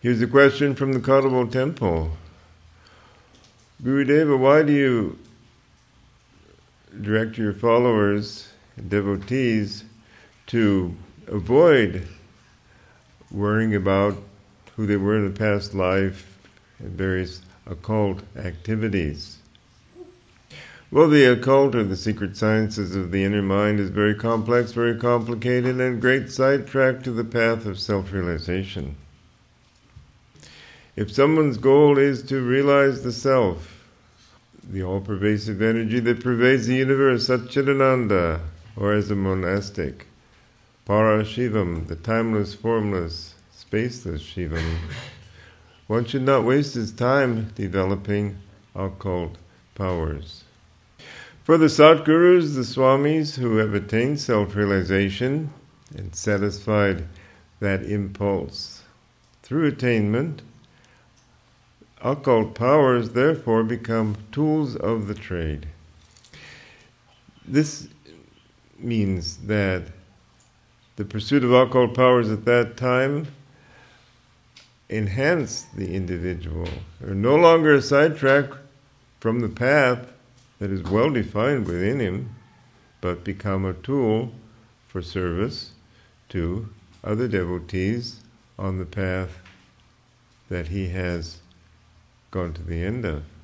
Here's a question from the Kadavo temple. Gurudeva, why do you direct your followers, devotees, to avoid worrying about who they were in the past life and various occult activities? Well, the occult, or the secret sciences of the inner mind, is very complex, very complicated, and a great sidetrack to the path of self-realization. If someone's goal is to realize the self, the all-pervasive energy that pervades the universe, Satchidananda, or as a monastic, Parashivam, the timeless, formless, spaceless Shivam, one should not waste his time developing occult powers. For the Satgurus, the Swamis, who have attained self-realization and satisfied that impulse through attainment, occult powers therefore become tools of the trade. This means that the pursuit of occult powers at that time enhance the individual. They're no longer a sidetrack from the path that is well defined within him, but become a tool for service to other devotees on the path that he has gone to the end of.